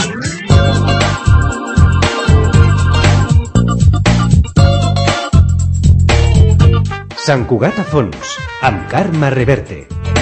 Sant Cugat a fons, amb Carme Reverte.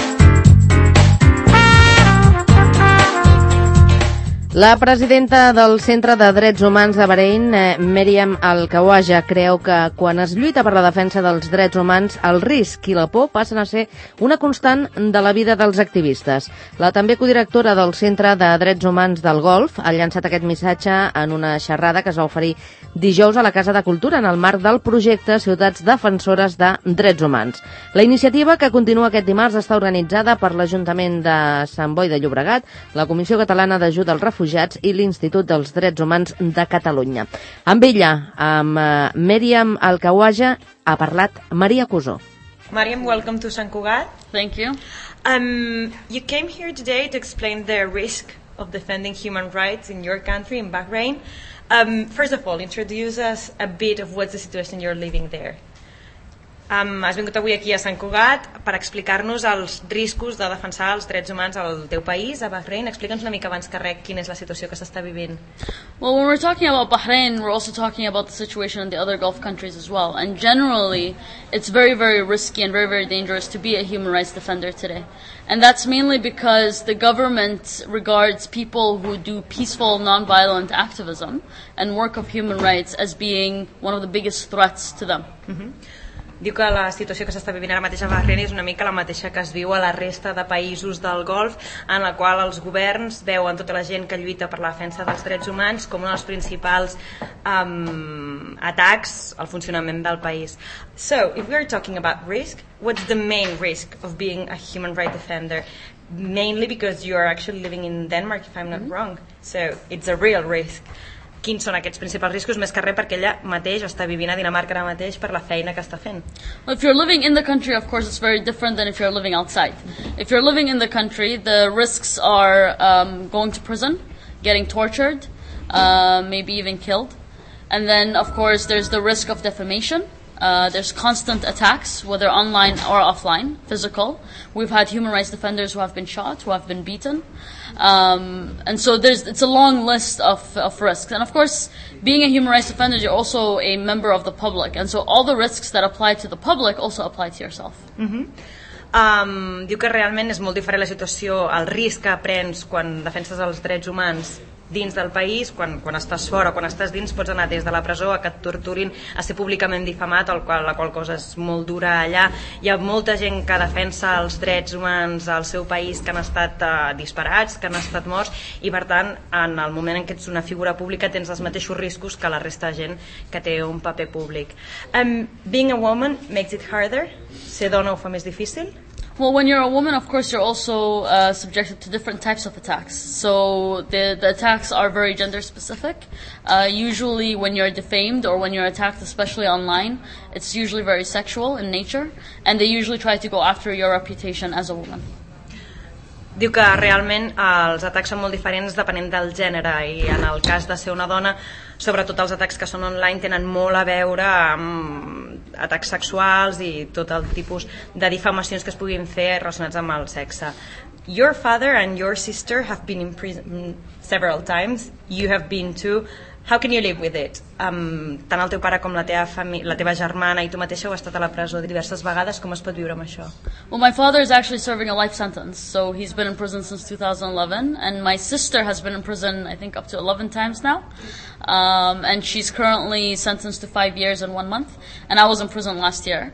La presidenta del Centre de Drets Humans de Bahrein, Meriam Al-Khawaja, creu que quan es lluita per la defensa dels drets humans, el risc i la por passen a ser una constant de la vida dels activistes. La també codirectora del Centre de Drets Humans del Golf ha llançat aquest missatge en una xerrada que es va oferir dijous a la Casa de Cultura en el marc del projecte Ciutats Defensores de Drets Humans. La iniciativa, que continua aquest dimarts, està organitzada per l'Ajuntament de Sant Boi de Llobregat, la Comissió Catalana d'Ajuda als Refugiats i l'Institut dels Drets Humans de Catalunya. Amb ella, amb Meriam Al-Khawaja, ha parlat Maria Cusó. Mariam, welcome to Sant Cugat. Thank you. You came here today to explain the risk of defending human rights in your country, in Bahrain. First of all, introduce us a bit of what's the situation you're living there. Has vingut avui aquí a Sant Cugat per explicar-nos els riscos de defensar els drets humans al teu país, a Bahrain. Explica'ns una mica abans que res quina és la situació que s'està vivint. Well, when we're talking about Bahrain, we're also talking about the situation in the other Gulf countries as well. And generally, it's very, very risky and very, very dangerous to be a human rights defender today. And that's mainly because the government regards people who do peaceful, non-violent activism and work of human rights as being one of the biggest threats to them. Diu que la situació que s'està vivint ara mateix a Bahrain és una mica la mateixa que es viu a la resta de països del Golf, en la qual els governs veuen tota la gent que lluita per la defensa dels drets humans com un dels principals atacs al funcionament del país. So, if we are talking about risk, what's the main risk of being a human rights defender? Mainly because you are actually living in Denmark, if I'm not wrong. So, it's a real risk. Quins són aquests principals riscos, més que res perquè ella mateix està vivint a Dinamarca ara mateix per la feina que està fent? Well, if you're living in the country, of course, it's very different than if you're living outside. If you're living in the country, the risks are going to prison, getting tortured, maybe even killed. And then, of course, there's the risk of defamation. There's constant attacks, whether online or offline, physical. We've had human rights defenders who have been shot, who have been beaten. And so it's a long list of risks. And of course, being a human rights defender, you're also a member of the public. And so all the risks that apply to the public also apply to yourself. Diu que realment és molt diferent la situació, el risc que prens quan defenses els drets humans dins del país, quan estàs fora o quan estàs dins, pots anar des de la presó a que et torturin, a ser públicament difamat, la qual cosa és molt dura allà. Hi ha molta gent que defensa els drets humans al seu país que han estat disparats, que han estat morts, i per tant, en el moment en què ets una figura pública tens els mateixos riscos que la resta de gent que té un paper públic. Being a woman makes it harder? Ser dona ho fa més difícil? Well, when you're a woman, of course, you're also subjected to different types of attacks. So the attacks are very gender-specific. Usually when you're defamed or when you're attacked, especially online, it's usually very sexual in nature, and they usually try to go after your reputation as a woman. Diu que realment els atacs són molt diferents depenent del gènere, i en el cas de ser una dona, sobretot els atacs que són online tenen molt a veure amb atacs sexuals i tot el tipus de difamacions que es puguin fer relacionats amb el sexe. Your father and your sister have been in prison several times. You have been too. How can you live with it? Tant el teu pare com la teva germana i tu mateixa heu estat a la presó diverses vegades. Com es pot viure amb això? Well, my father is actually serving a life sentence, so he's been in prison since 2011, and my sister has been in prison, I think, up to 11 times now, and she's currently sentenced to 5 years and 1 month, and I was in prison last year.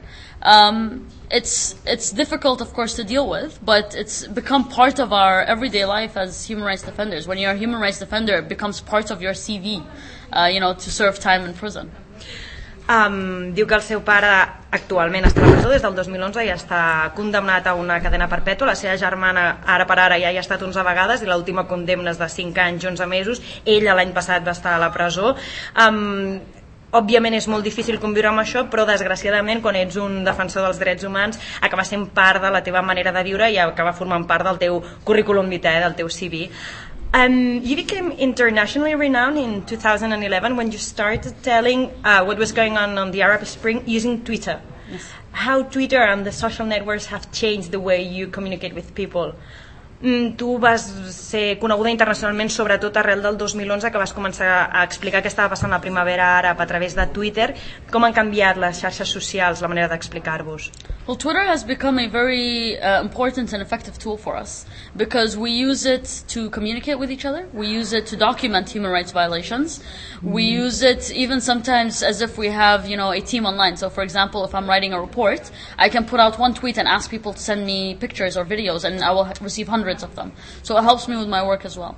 It's difficult, of course, to deal with, but it's become part of our everyday life as human rights defenders. When you're a human rights defender, it becomes part of your CV, to serve time in prison. Diu que el seu pare actualment està a la presó des del 2011 i està condemnat a una cadena perpètua. La seva germana ara per ara ja hi ha estat 11 vegades i l'última condemna és de 5 anys i 11 mesos. Ella l'any passat va estar a la presó. Òbviament és molt difícil conviure amb això, però desgraciadament quan ets un defensor dels drets humans acaba sent part de la teva manera de viure i acaba formant part del teu currículum vitae, del teu CV. You became internationally renowned in 2011 when you started telling what was going on the Arab Spring using Twitter. Yes. How Twitter and the social networks have changed the way you communicate with people. Tu vas ser coneguda internacionalment sobretot arrel del 2011, que vas començar a explicar què estava passant la primavera àrab a través de Twitter. Com han canviat les xarxes socials la manera d'explicar-vos? Well, Twitter has become a very important and effective tool for us because we use it to communicate with each other. We use it to document human rights violations. We use it even sometimes as if we have, a team online. So, for example, if I'm writing a report, I can put out one tweet and ask people to send me pictures or videos, and I will receive hundreds of them. So it helps me with my work as well.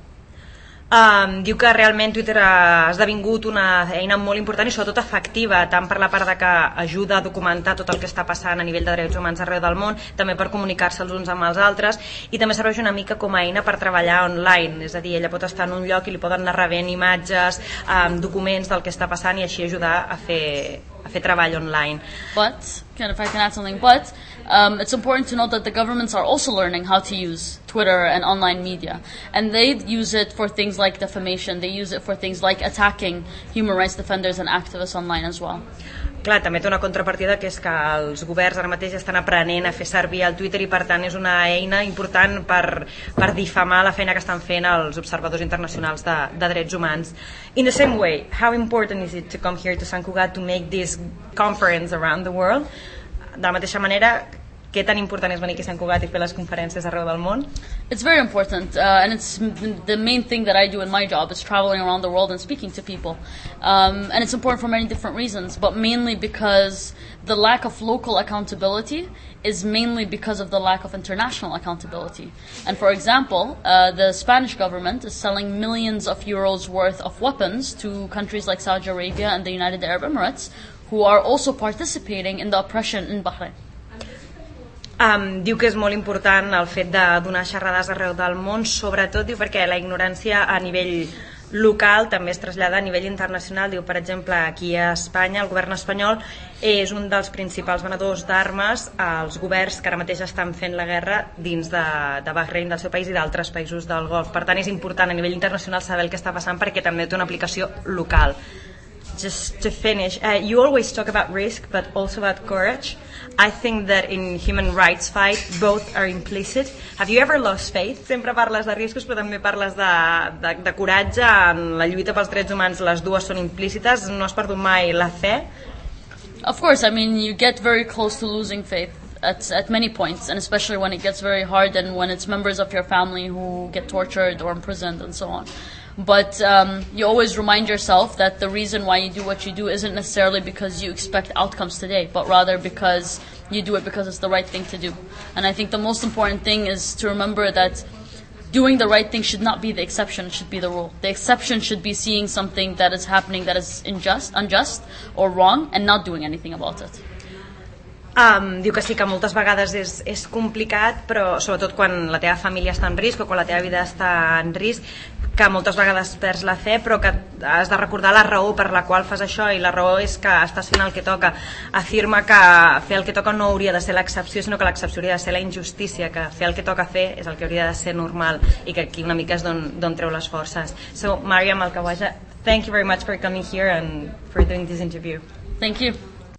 Diu que realment Twitter ha esdevingut una eina molt important i sobretot efectiva, tant per la part de que ajuda a documentar tot el que està passant a nivell de drets humans arreu del món, també per comunicar-se els uns amb els altres, i també serveix una mica com a eina per treballar online, és a dir, ella pot estar en un lloc i li poden anar rebent imatges, documents del que està passant i així ajudar a fer treball online. But, if I can add something, it's important to note that the governments are also learning how to use Twitter and online media. And they use it for things like defamation. They use it for things like attacking human rights defenders and activists online as well. Clar, també té una contrapartida, que és que els governs ara mateix estan aprenent a fer servir el Twitter i per tant és una eina important per difamar la feina que estan fent els observadors internacionals de drets humans. In the same way, how important is it to come here to Sant Cugat to make this conference around the world? De la mateixa manera, què tan important és venir aquí a Sant Cugat i fer les conferències arreu del món? It's very important, and it's the main thing that I do in my job is traveling around the world and speaking to people. And it's important for many different reasons, but mainly because the lack of local accountability is mainly because of the lack of international accountability. And for example, the Spanish government is selling millions of euros worth of weapons to countries like Saudi Arabia and the United Arab Emirates, who are also participating in the oppression in Bahrain. Diu que és molt important el fet de donar xerrades arreu del món, sobretot diu perquè la ignorància a nivell local també es trasllada a nivell internacional. Diu, per exemple, aquí a Espanya el govern espanyol és un dels principals venedors d'armes als governs que ara mateix estan fent la guerra dins de Bahrain, del seu país i d'altres països del Golf. Per tant, és important a nivell internacional saber el que està passant perquè també té una aplicació local. Just to finish, you always talk about risk but also about courage. I think that in human rights fight both are implicit. Have you ever lost faith? Sempre parles de riscos però també parles de coratge en la lluita pels drets humans. Les dues són implícites. No has perdut mai la fe? Of course, you get very close to losing faith at many points, and especially when it gets very hard and when it's members of your family who get tortured or imprisoned and so on. But you always remind yourself that the reason why you do what you do isn't necessarily because you expect outcomes today, but rather because you do it because it's the right thing to do. And I think the most important thing is to remember that doing the right thing should not be the exception, it should be the rule. The exception should be seeing something that is happening that is unjust or wrong and not doing anything about it. Diu que sí, que moltes vegades és complicat, però sobretot quan la teva família està en risc o quan la teva vida està en risc, que moltes vegades perds la fe, però que has de recordar la raó per la qual fas això, i la raó és que estàs fent el que toca. Afirma que fer el que toca no hauria de ser l'excepció, sinó que l'excepció hauria de ser la injustícia, que fer el que toca fer és el que hauria de ser normal, i que aquí una mica és d'on treu les forces. So, Mariam Al-Khawaja, thank you very much for coming here and for doing this interview. Thank you.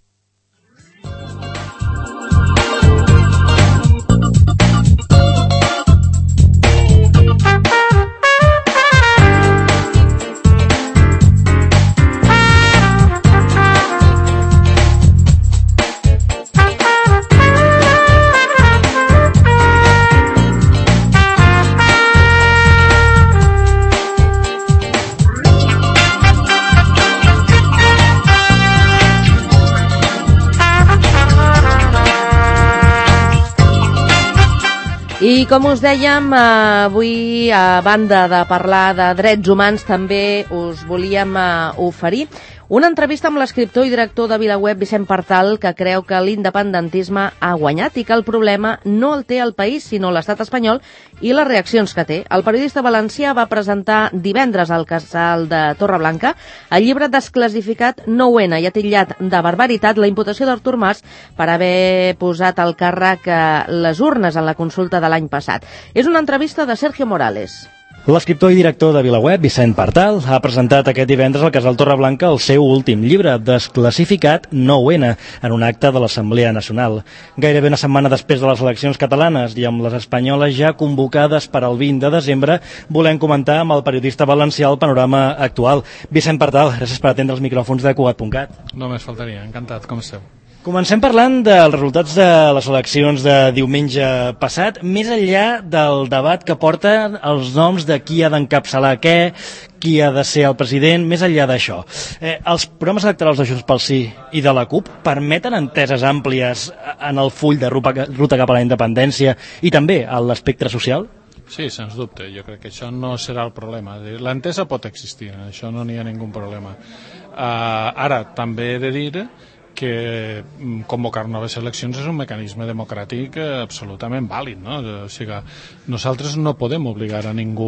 I com us dèiem, avui, a banda de parlar de drets humans, també us volíem oferir una entrevista amb l'escriptor i director de VilaWeb, Vicent Partal, que creu que l'independentisme ha guanyat i que el problema no el té el país, sinó l'estat espanyol i les reaccions que té. El periodista valencià va presentar divendres al Casal de Torreblanca el llibre desclassificat 9-N i ha titllat de barbaritat la imputació d'Artur Mas per haver posat al càrrec les urnes en la consulta de l'any passat. És una entrevista de Sergio Morales. L'escriptor i director de VilaWeb, Vicent Partal, ha presentat aquest divendres al Casal Torreblanca el seu últim llibre, Desclassificat 9N, en un acte de l'Assemblea Nacional. Gairebé una setmana després de les eleccions catalanes i amb les espanyoles ja convocades per al 20 de desembre, volem comentar amb el periodista valencià el panorama actual. Vicent Partal, gràcies per atendre els micròfons de Cugat.cat. Només faltaria, encantat, com esteu? Comencem parlant dels resultats de les eleccions de diumenge passat, més enllà del debat que porten els noms de qui ha d'encapçalar què, qui ha de ser el president, més enllà d'això. Els programes electorals de Junts pel Sí i de la CUP permeten enteses àmplies en el full de ruta cap a la independència i també a l'espectre social? Sí, sens dubte, jo crec que això no serà el problema. L'entesa pot existir, això no n'hi ha ningú problema. Ara, també he de dir que convocar noves eleccions és un mecanisme democràtic absolutament vàlid, no? O sigui, nosaltres no podem obligar a ningú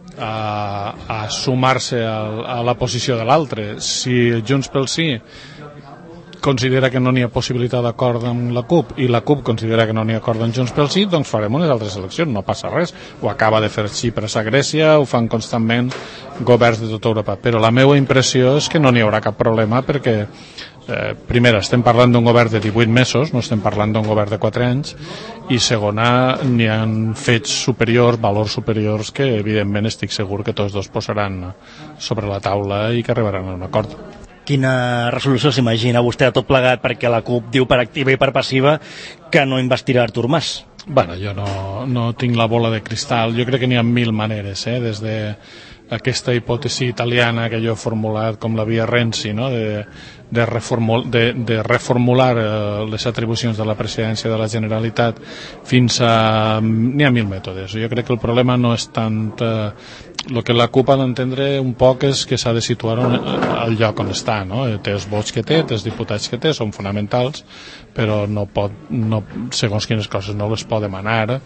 a sumar-se a la posició de l'altre. Si Junts pel Sí considera que no n'hi ha possibilitat d'acord amb la CUP i la CUP considera que no n'hi ha acord amb Junts pel Sí, doncs farem unes altres eleccions, no passa res. Ho acaba de fer Xipres a Grècia, ho fan constantment governs de tota Europa, però la meva impressió és que no n'hi haurà cap problema perquè primera, estem parlant d'un govern de 18 mesos, no estem parlant d'un govern de 4 anys, i segona, n'hi ha fets superiors, valors superiors, que evidentment estic segur que tots dos posaran sobre la taula i que arribaran a un acord. Quina resolució s'imagina vostè de tot plegat, perquè la CUP diu per activa i per passiva que no investirà Artur Mas? Bueno, jo no tinc la bola de cristal, jo crec que n'hi ha mil maneres, des de aquesta hipòtesi italiana que jo he formulat com la via Renzi, no? de reformular les atribucions de la presidència de la Generalitat fins a... N'hi ha mil mètodes. Jo crec que el problema no és tant... El que la CUP ha d'entendre un poc és que s'ha de situar al lloc on està, no? Té els vots que té, els diputats que té, són fonamentals, però no pot, segons quines coses no les pot demanar,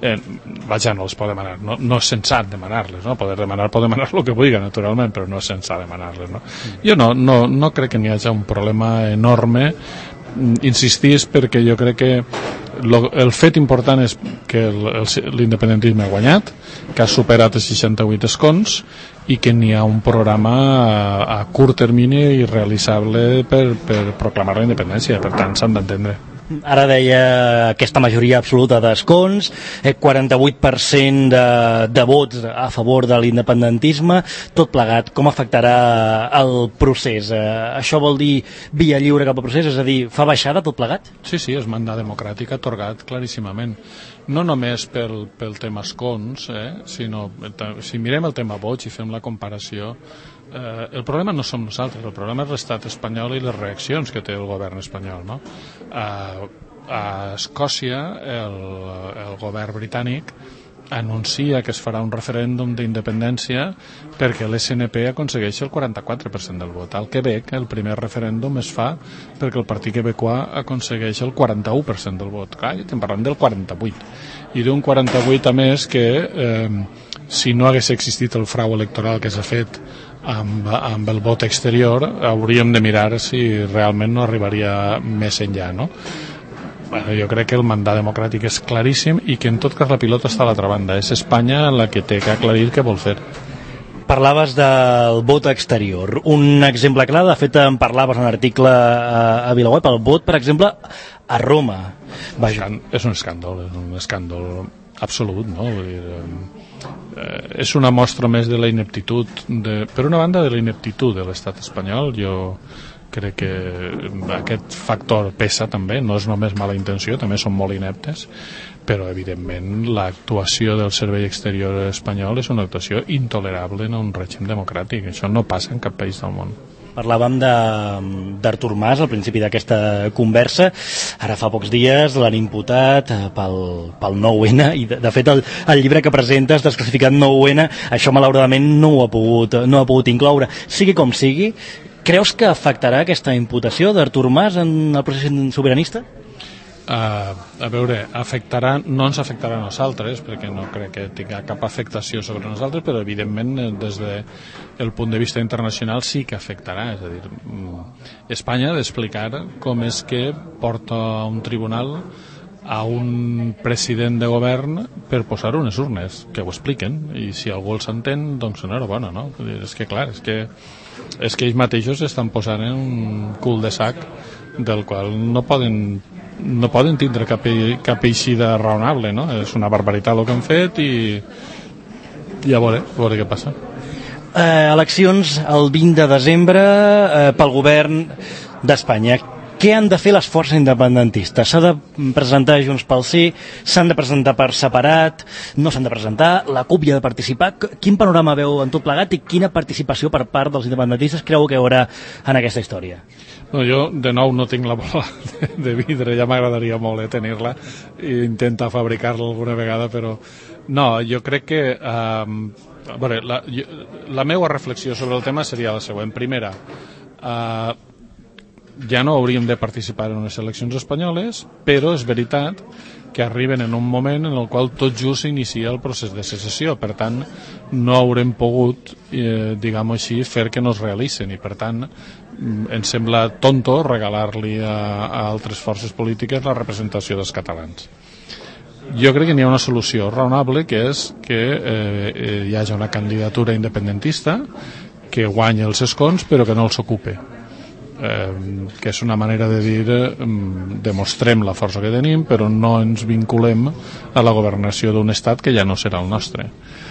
no les pot demanar, no és sensat demanar-les, no? Pot demanar el que vulgui, naturalment, però no és sensat demanar-les, no? Jo no crec que n'hi hagi un problema enorme, insistís, perquè jo crec que el fet important és que l'independentisme ha guanyat, que ha superat els 68 escons i que n'hi ha un programa a curt termini i realitzable per proclamar la independència, per tant s'han d'entendre. Ara deia aquesta majoria absoluta d'escons, 48% de vots a favor de l'independentisme, tot plegat, com afectarà el procés? Això vol dir via lliure cap al procés, és a dir, fa baixada tot plegat? Sí, és mandat democràtic atorgat claríssimament. No només pel tema escons, sinó si mirem el tema vots i fem la comparació, el problema no som nosaltres, el problema és l'estat espanyol i les reaccions que té el govern espanyol, no? A Escòcia el govern britànic anuncia que es farà un referèndum d'independència perquè l'SNP aconsegueix el 44% del vot. Al Quebec el primer referèndum es fa perquè el Partit Quebecois aconsegueix el 41% del vot. Clar, estem parlant del 48%. I d'un 48% a més que si no hagués existit el frau electoral que s'ha fet amb el vot exterior, hauríem de mirar si realment no arribaria més enllà, no? Bueno, jo crec que el mandat democràtic és claríssim i que en tot cas la pilota està a l'altra banda. És Espanya la que té que aclarir què vol fer. Parlaves del vot exterior. Un exemple clar, de fet en parlaves en un article a VilaWeb, el vot, per exemple, a Roma. És un escàndol absolut, no? És una mostra més de la ineptitud, per una banda de la ineptitud de l'estat espanyol. Jo crec que aquest factor pesa també, no és només mala intenció, també són molt ineptes, però evidentment l'actuació del servei exterior espanyol és una actuació intolerable en un règim democràtic. Això no passa en cap país del món. Parlàvem d'Artur Mas al principi d'aquesta conversa. Ara fa pocs dies l'han imputat pel 9N i de fet el llibre que presentes, Desclassificat 9N, això malauradament no ho ha pogut incloure. Sigui com sigui, creus que afectarà aquesta imputació d'Artur Mas en el procés sobiranista? A veure, no ens afectarà a nosaltres, perquè no crec que tingui cap afectació sobre nosaltres, però evidentment des del punt de vista internacional sí que afectarà. És a dir, Espanya ha d'explicar com és que porta a un tribunal a un president de govern per posar unes urnes, que ho expliquen, i si algú els entén, doncs enhorabona, no? És que clar, és que ells mateixos estan posant en un cul de sac del qual no poden tindre cap eixida raonable, no? És una barbaritat el que han fet i a veure què passa. Eleccions el 20 de desembre pel govern d'Espanya. Què han de fer les forces independentistes? S'ha de presentar Junts pel Sí, s'han de presentar per separat, no s'han de presentar, la CUP hi ha de participar. Quin panorama veu en tot plegat i quina participació per part dels independentistes creu que hi haurà en aquesta història? No, jo, de nou, no tinc la bola de vidre, ja m'agradaria molt tenir-la i intentar fabricar-la alguna vegada, però no, jo crec que la meva reflexió sobre el tema seria la següent. Primera, ja no hauríem de participar en unes eleccions espanyoles, però és veritat que arriben en un moment en el qual tot just s'inicia el procés de secessió, per tant no haurem pogut, diguem-ho així, fer que no es realitzen, i per tant ens sembla tonto regalar-li a altres forces polítiques la representació dels catalans. Jo crec que n'hi ha una solució raonable, que és que hi hagi una candidatura independentista que guanyi els escons però que no els ocupe, que és una manera de dir demostrem la força que tenim però no ens vinculem a la governació d'un estat que ja no serà el nostre.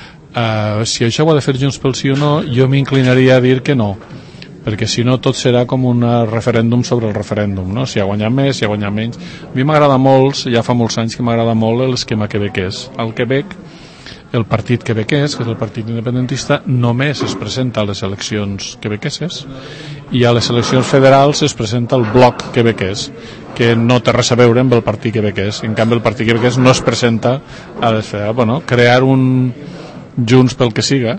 Si això ho ha de fer Junts pel Sí o no, jo m'inclinaria a dir que no, perquè si no tot serà com un referèndum sobre el referèndum, no? Si ha guanyat més, si ha guanyat menys. A mi m'agrada molt, ja fa molts anys que m'agrada molt l'esquema quebequès. Al Quebec, el partit quebequès, que és el partit independentista, només es presenta a les eleccions quebequeses, i a les eleccions federals es presenta el bloc quebequès, que no té res a veure amb el partit quebequès. En canvi, el partit quebequès no es presenta a les federals. Bueno, crear un Junts pel que siga,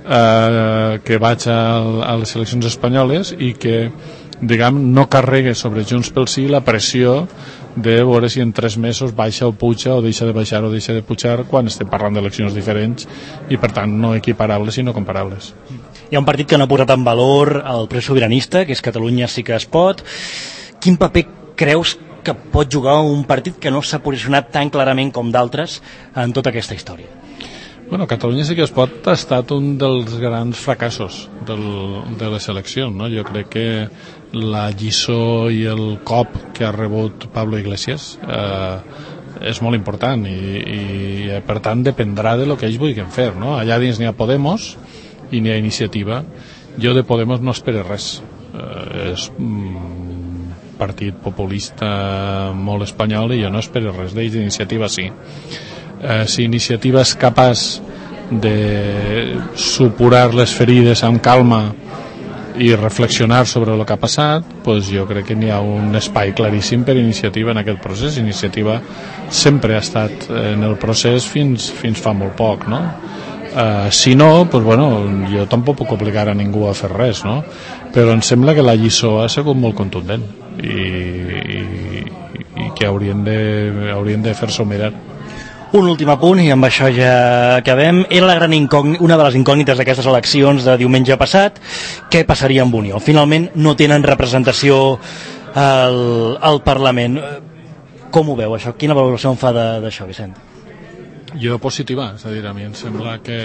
que vaig a les eleccions espanyoles i que, diguem, no carregue sobre Junts pel Sí la pressió de veure si en 3 mesos baixa o puja, o deixa de baixar o deixa de pujar, quan estem parlant d'eleccions diferents i per tant no equiparables i no comparables. Hi ha un partit que no ha posat en valor el procés sobiranista, que és Catalunya sí que es pot. Quin paper creus que pot jugar un partit que no s'ha posicionat tan clarament com d'altres en tota aquesta història? Bueno, Catalunya sí que es pot ha estat un dels grans fracassos de les eleccions, no? Jo crec que la lliçó i el cop que ha rebut Pablo Iglesias és molt important i per tant dependrà de lo que ells vulguin fer, no? Allà dins n'hi ha Podemos i n'hi ha Iniciativa. Jo de Podemos no espero res, és un partit populista molt espanyol i jo no espero res d'ells. D'Iniciativa sí. Si Iniciativa és capaç de supurar les ferides amb calma i reflexionar sobre el que ha passat, doncs jo crec que n'hi ha un espai claríssim per Iniciativa en aquest procés. Iniciativa sempre ha estat en el procés fins fa molt poc, no? Si no, doncs bueno, jo tampoc puc obligar a ningú a fer res, no? Però em sembla que la lliçó ha sigut molt contundent i que haurien de fer-s'ho mirar. Un últim apunt, i amb això ja acabem. Era la gran una de les incògnites d'aquestes eleccions de diumenge passat. Què passaria amb Unió? Finalment no tenen representació al Parlament. Com ho veu, això? Quina valoració en fa d'això, Vicent? Jo positiva, és a dir, a mi em sembla que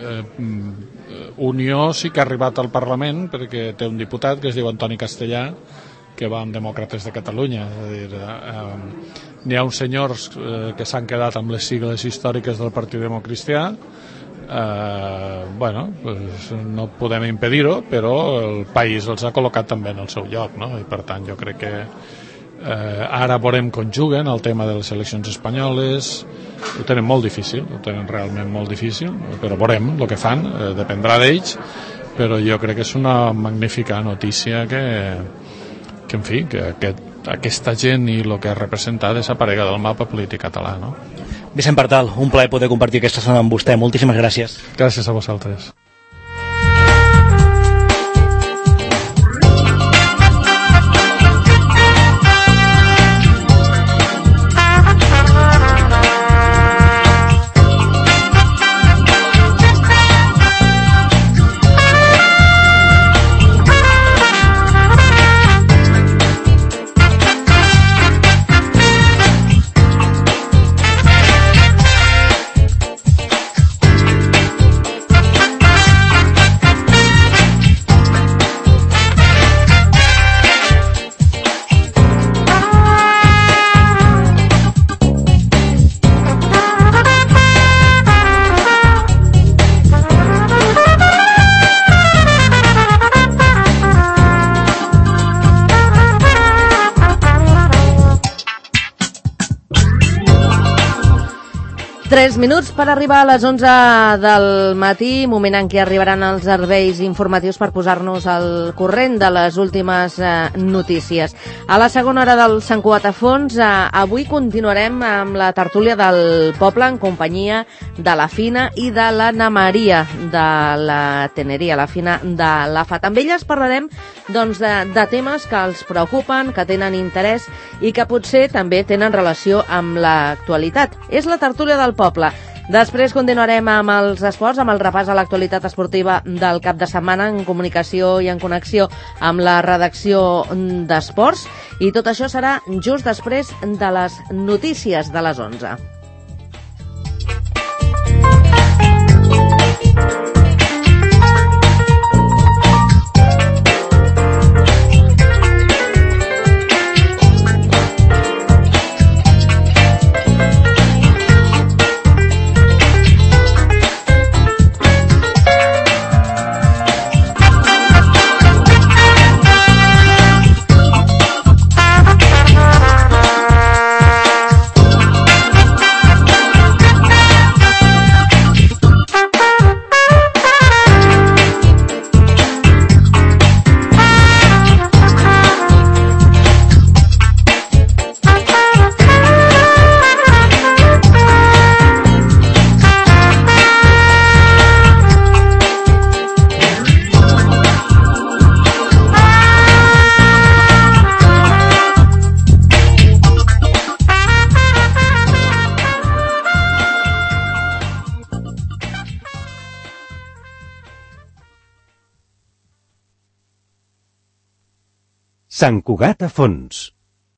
Unió sí que ha arribat al Parlament perquè té un diputat que es diu Antoni Castellà, que va amb Demòcrates de Catalunya. És a dir, n'hi ha uns senyors que s'han quedat amb les sigles històriques del Partit Democristià. Bueno, pues no podem impedir-ho, però el país els ha col·locat també en el seu lloc, no? I per tant jo crec que ara veurem com juguen el tema de les eleccions espanyoles. Ho tenen molt difícil, ho tenen realment molt difícil, però veurem el que fan, dependrà d'ells, però jo crec que és una magnífica notícia que en fi, que aquesta gent i el que representa desaparega del mapa polític català, no? Vicent Partal, un plaer poder compartir aquesta estona amb vostè. Moltíssimes gràcies. Gràcies a vosaltres. 3 minuts per arribar a les 11 del matí, moment en què arribaran els serveis informatius per posar-nos al corrent de les últimes notícies. A la segona hora del Sant Cugat a Fons, avui continuarem amb la tertúlia del poble en companyia de la Fina i de l'Anna Maria de la Teneria, la Fina de l'AFAT. Amb elles parlarem doncs, de temes que els preocupen, que tenen interès i que potser també tenen relació amb l'actualitat. És la tertúlia del poble. Després continuarem amb els esports, amb el repàs a l'actualitat esportiva del cap de setmana en comunicació i en connexió amb la redacció d'esports, i tot això serà just després de les notícies de les 11. Sant Cugat a Fons.